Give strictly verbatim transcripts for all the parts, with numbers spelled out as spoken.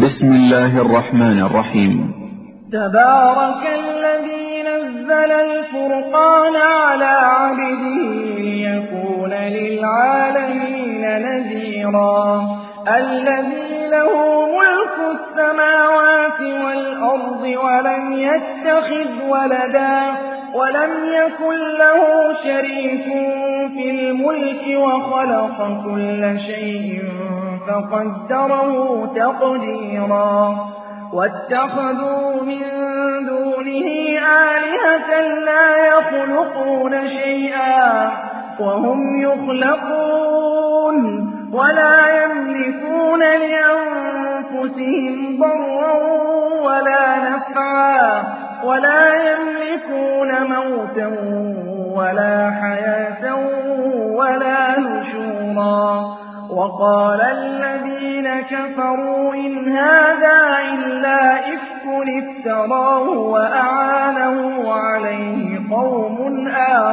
بسم الله الرحمن الرحيم. تبارك الذي نزل الفرقان على عبده ليكون للعالمين نذيرا. الذي له ملك السماوات والأرض ولم يتخذ ولدا ولم يكن له شريك في الملك وخلق كل شيء فقدره تقديرا. واتخذوا من دونه آلهة لا يخلقون شيئا وهم يخلقون ولا يملكون لأنفسهم ضرا ولا نفعا ولا يملكون موتا ولا حياة ولا نشورا. وقال الذين كفروا إن هذا إلا إفك افتراه وأعانه عليه قوم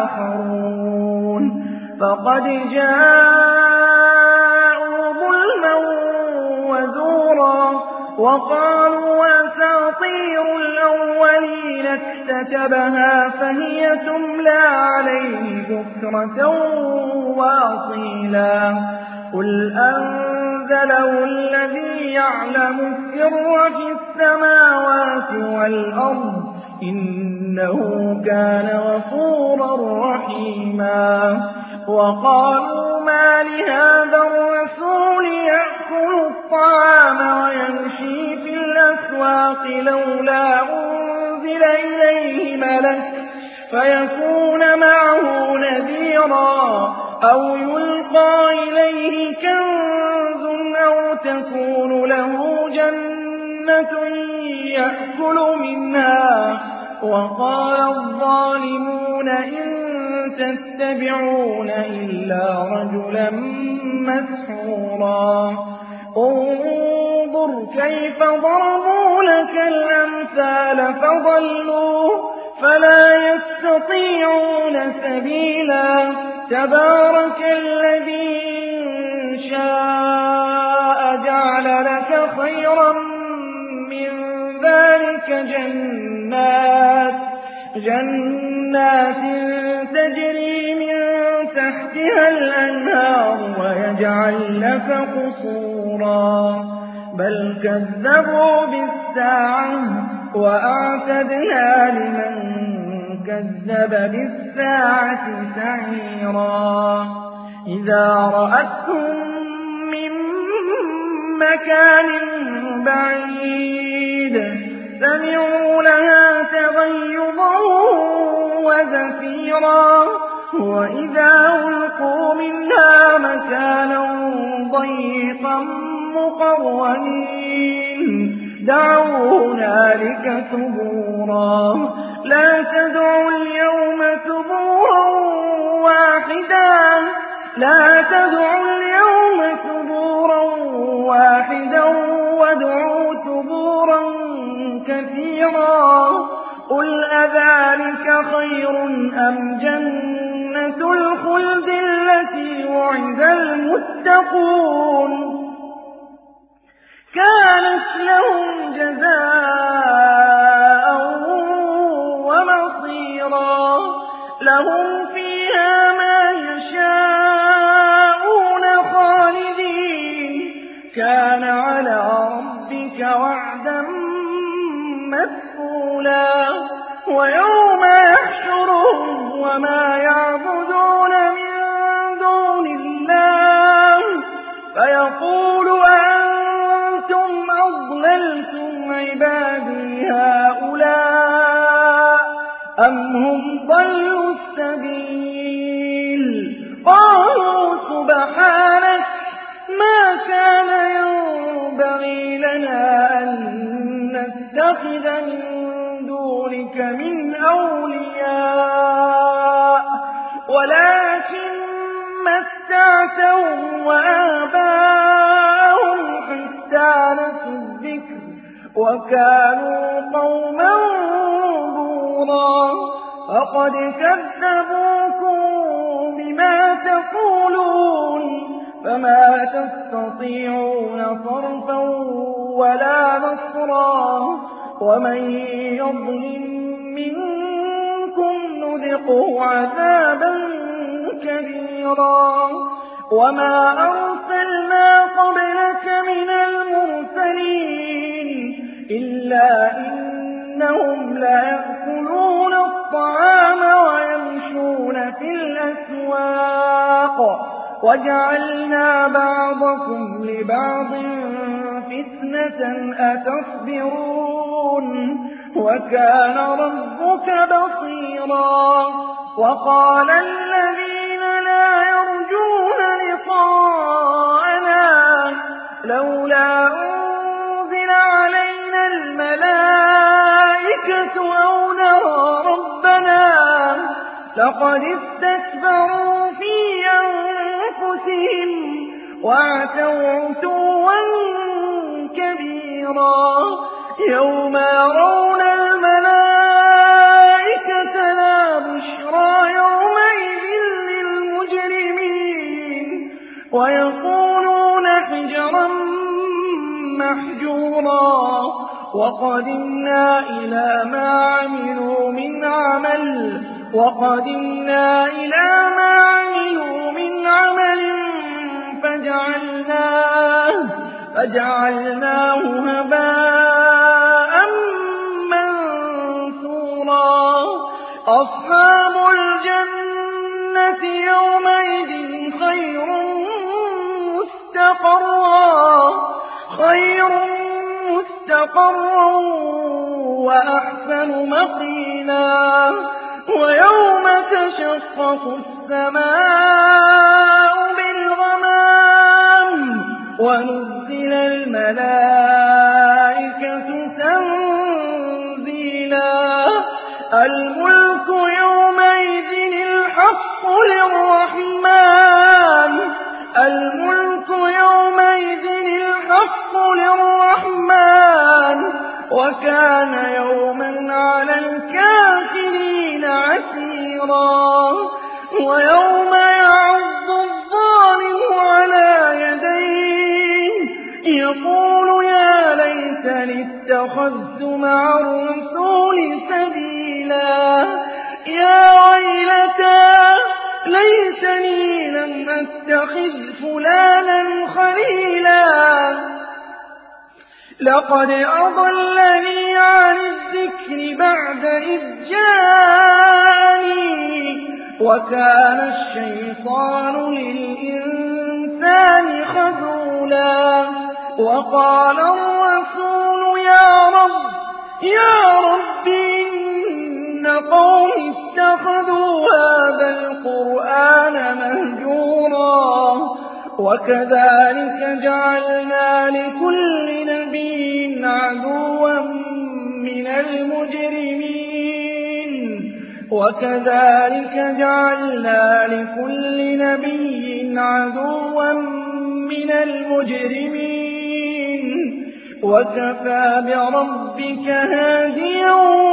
آخرون فقد جاءوا ظلما وزورا. وقالوا أساطير الأولين اكتتبها فهي تملى عليه بكرة وأصيلا. قل أنزله الذي يعلم السر في السماوات والأرض إنه كان غفورا رحيما. وقالوا ما لهذا الرسول يأكل الطعام ويمشي في الأسواق لولا أنزل إليه ملك فيكون معه نذيرا أو يلقى إليه كنز أو تكون له جنة يأكل منها. وقال الظالمون إن تتبعون إلا رجلا مسحورا. انظر كيف ضربوا لك الأمثال فضلوا فلا يستطيعون سبيلا. تبارك الذي إن شاء جعل لك خيرا من ذلك جنات جنات تجري من تحتها الأنهار ويجعل لك قصورا. بل كذبوا بالساعة وأعتدنا لمن كذب بالساعة سعيرا. إذا رأتهم من مكان بعيد سمعوا لها تغيظا وزفيرا. وإذا ألقوا منها مكانا ضيقا مقرنين دعوا هنالك ثبورا. لا تدعوا اليوم ثبورا واحدا لا تدعوا اليوم ثبورا واحدا وادعوا ثبورا كثيرا. قل أذلك خير أم جنة الخلد التي وعد المتقون كانت لهم جزاء ومصيرا. لهم فيها ما يشاءون خالدين كان على ربك وعدا مسئولا. ويوم يحشرهم وما يعبدون من دون الله فيقول أنتم أضللتم عبادي هؤلاء أم هم ضلوا السبيل. قالوا سبحانك ما كان ينبغي لنا أن نتخذ من دونك من أولياء ولكن متعتهم وآباءهم حتى نسوا الذكر وكانوا قوما بورا. فقد كذبوكم بما تقولون فما تستطيعون صرفا ولا نصرا ومن يظلم منكم نذقه عذابا كبيرا وما أرسلنا قبلك من المرسلين إلا إنهم ليأكلون الطعام ويمشون في الأسواق وجعلنا بعضكم لبعض فتنة أتصبرون وكان ربك بصيرا وقال الذين لا يرجون لقاءنا لولا أنزل علينا الملائكة أو نرى ربنا لقد استكبروا في أنفسهم وعتوا عتوا كبيرا يوم يرون الملائكة لا بشرى يومئذ للمجرمين ويقولون حجرا محجورا وقدمنا إلى ما عملوا من عمل وقدمنا إلى ما عملوا من عمل فجعلناه فجعلناه هباء منثورا أصحاب الجنة يومئذ خير مستقرا خير مستقرا وأحسن مقيلا ويوم تشقق السماء بالغمام ونزل الملائكة تنزيلا الملك يومئذ الحق للرحمن الملك يومئذ الحق للرحمن وكان يوما على الكافرين عسيرا ويوم يعض الظالم على يديه يقول يا ليتني اتخذت مع الرسول سبيلا يا ويلتى ليتني لم أتخذ فلانا خليلا لقد أضلني عن الذكر بعد إذ جاءني وكان الشيطان للإنسان خذولا وقال الرسول يا رب يا رب إن قومي اتخذوا هذا القرآن مهجورا وكذلك جعلنا لكل نبي عدوا من المجرمين وكذلك جعلنا لكل نبي عدوا من المجرمين وكفى بربك هاديا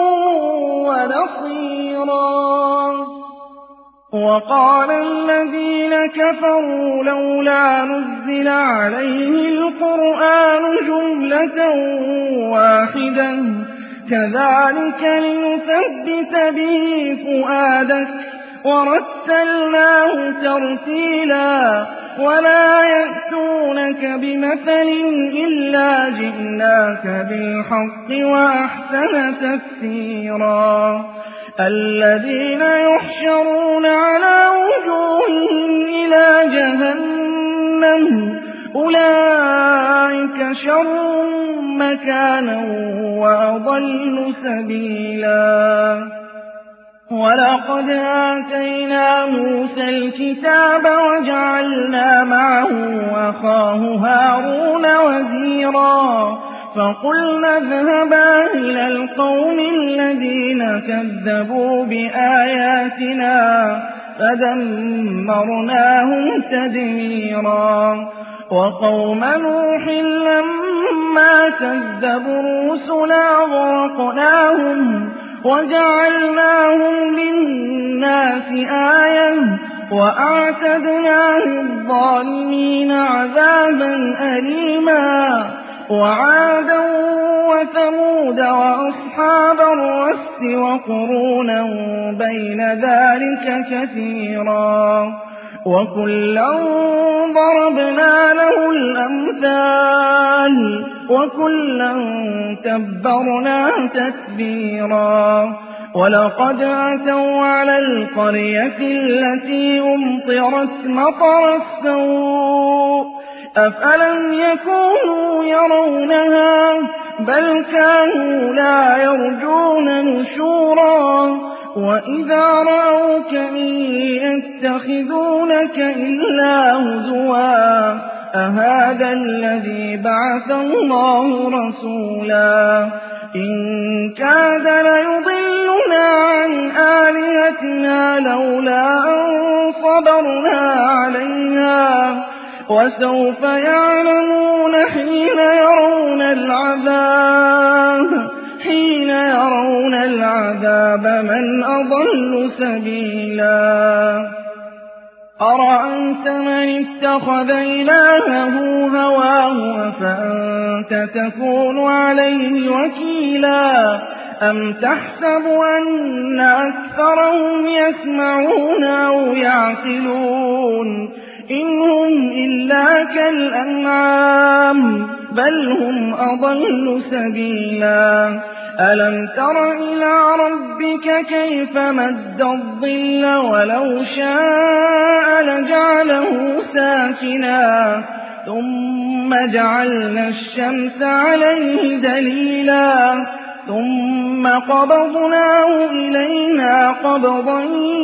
ونصيرا وقال الذين كفروا لولا نزل عليه القرآن جملة واحدة كذلك لنثبت به فؤادك ورتلناه ترتيلا ولا يأتونك بمثل إلا جئناك بالحق وأحسن تفسيرا الذين يحشرون على وجوههم إلى جهنم أولئك شر مكانا وأضل سبيلا ولقد آتينا موسى الكتاب وجعلنا معه أخاه هارون وزيرا فقلنا اذهبا إلى القوم الذين كذبوا بآياتنا فدمرناهم تدميرا وقوم نوح لما كذبوا الرسل أغرقناهم وجعلناهم للناس آية وأعتدنا للظالمين عذابا أليما وعادا وثمود وأصحاب الرس وقرونا بين ذلك كثيرا وكلا ضربنا له الأمثال وكلا تبرنا تتبيرا ولقد أتوا على القرية التي أمطرت مطر السوء أفلم يكونوا يرونها بل كانوا لا يرجون نشورا وإذا رأوك إن يتخذونك إلا هزوا أهذا الذي بعث الله رسولا إن كاد ليضلنا عن آلهتنا لولا أن صبرنا عليها وسوف يعلمون حين يرون العذاب حين يرون العذاب من أضل سبيلا أرأيت من اتخذ إلهه هواه أفأنت تكون عليه وكيلا أم تحسب أن أكثرهم يسمعون أو يعقلون إن هم إلا كالأنعام بل هم أضل سبيلا ألم تر إلى ربك كيف مد الظل ولو شاء لجعله ساكنا ثم جعلنا الشمس عليه دليلا ثم قبضناه إلينا قبضا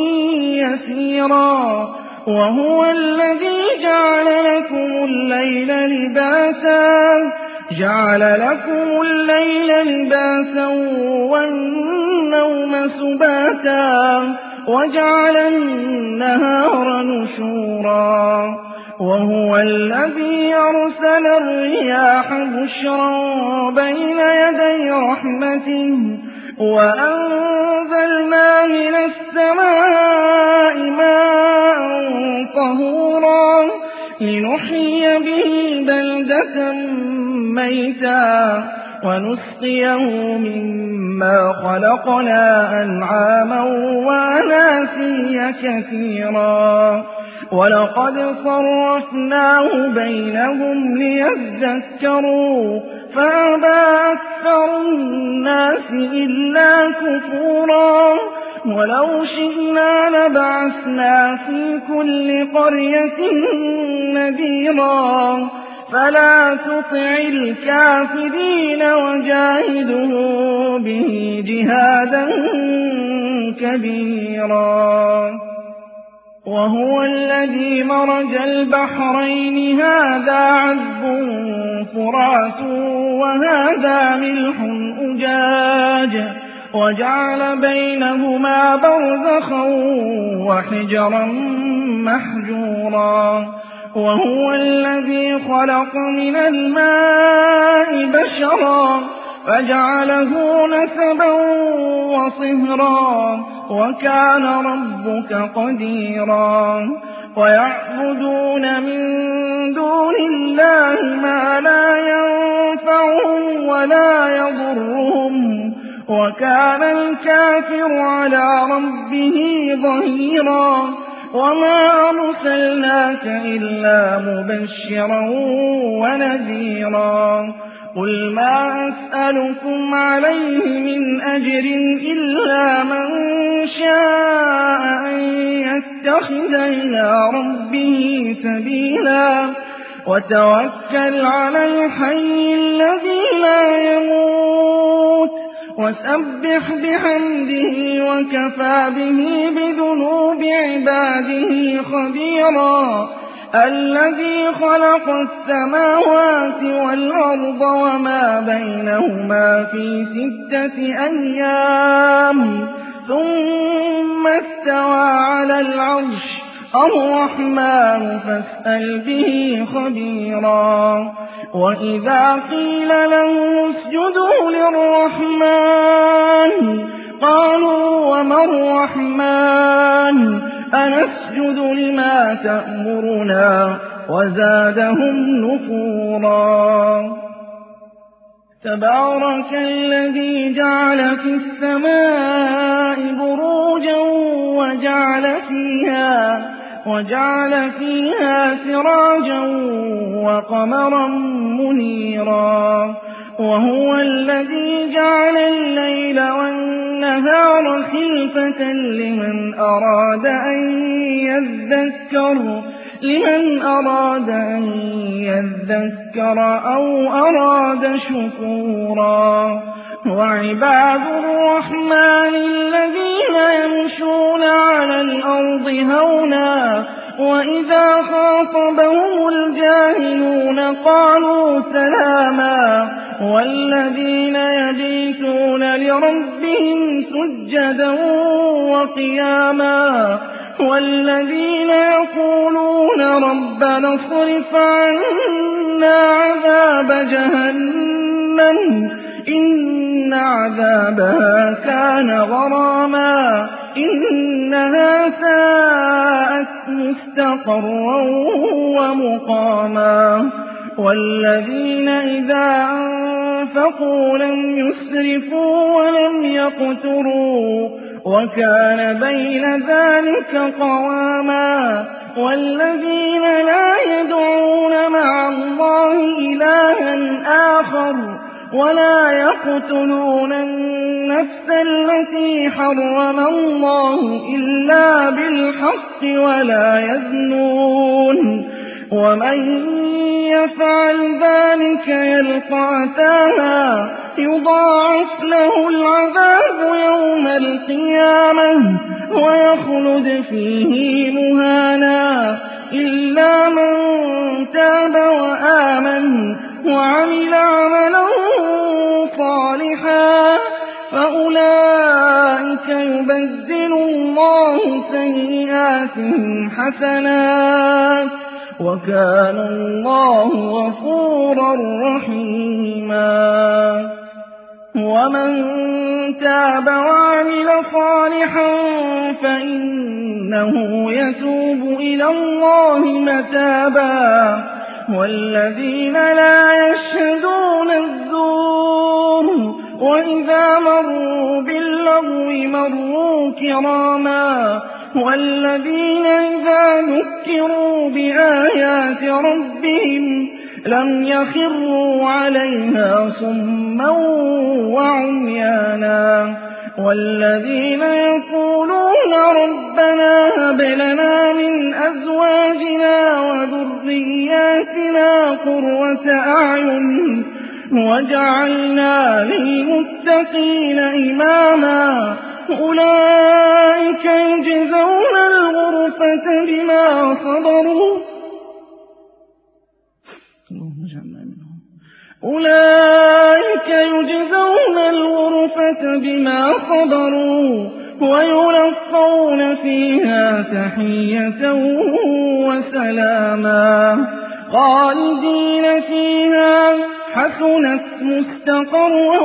يسيرا وهو الذي جعل لكم الليل لباسا جعل لكم الليل لباسا والنوم سباتا وجعل النهار نشورا وهو الذي أرسل الرياح بشرا بين يدي رحمته وأنزلنا من السماء ماء طهورا لنحيي به بلدة ميتا ونسقيه مما خلقنا أنعاما وأناسيا كثيرا ولقد صرفناه بينهم ليذكروا فأبى أكثر الناس إلا كفورا ولو شئنا لبعثنا في كل قرية نذيرا فلا تطع الكافرين وجاهده به جهادا كبيرا وهو الذي مرج البحرين هذا عذب فرات وهذا ملح أجاج وجعل بينهما برزخا وحجرا محجورا وهو الذي خلق من الماء بشرا فجعله نسبا وصهرا وكان ربك قديرا ويعبدون من دون الله ما لا ينفعهم ولا يضرهم وكان الكافر على ربه ظهيرا وما أرسلناك إلا مبشرا ونذيرا قل ما أسألكم عليه من أجر إلا من شاء أن يتخذ إلى ربه سبيلا وتوكل على الحي الذي لا يموت وسبح بحمده وكفى به بذنوب عباده خبيرا الذي خلق السماوات والأرض وما بينهما في ستة أيام ثم استوى على العرش الرحمن فاسأل به خبيرا وإذا قيل له اسجدوا للرحمن قالوا وما الرحمن أنسجد لما تأمرنا وزادهم نفورا تبارك الذي جعل في السماء بروجا وجعل فيها وجعل فيها سراجا وقمرا منيرا وهو الذي جعل الليل والنهار خلفة لمن أراد أن يذكر لمن أراد أن يذكر أو أراد شكورا وعباد الرحمن الذين يمشون على الأرض هونا وإذا خاطبهم الجاهلون قالوا سلاما والذين يبيتون لربهم سجدا وقياما والذين يقولون ربنا اصرف عنا عذاب جهنم إن عذابها كان غراما إنها ساءت مستقرا ومقاما والذين إذا أنفقوا لم يسرفوا ولم يقتروا وكان بين ذلك قواما والذين لا يدعون مع الله إلها آخر ولا يقتلون النفس التي حرم الله إلا بالحق ولا يزنون ومن يفعل ذلك يلقى أثاما يضاعف له العذاب يوم القيامة ويخلد فيه مهانا إلا من تاب وآمن وعمل عملا صالحا فأولئك يبدل الله سيئاتهم حسنات وكان الله غفورا رحيما ومن تاب وعمل صالحا فإنه يتوب إلى الله متابا والذين لا يشهدون الزور وإذا مروا باللغو مروا كراما والذين إذا ذكروا بآيات ربهم لم يخروا عليها صما وعميانا والذين يقولون ربنا هب لنا من أزواجنا وذرياتنا قرة أعين وجعلنا للمتقين إماما أولئك يجزون الغرفة بما صبروا أولئك يجزون الغرفة بما صبروا ويلقون فيها تحية وسلاما خالدين فيها حسنت مستقرا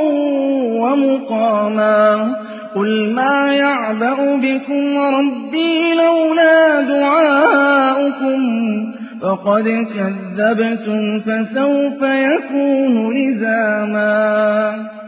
ومقاما قل ما يعبأ بكم ربي لولا دعاؤكم فقد كذبتم فسوف يكون لزاما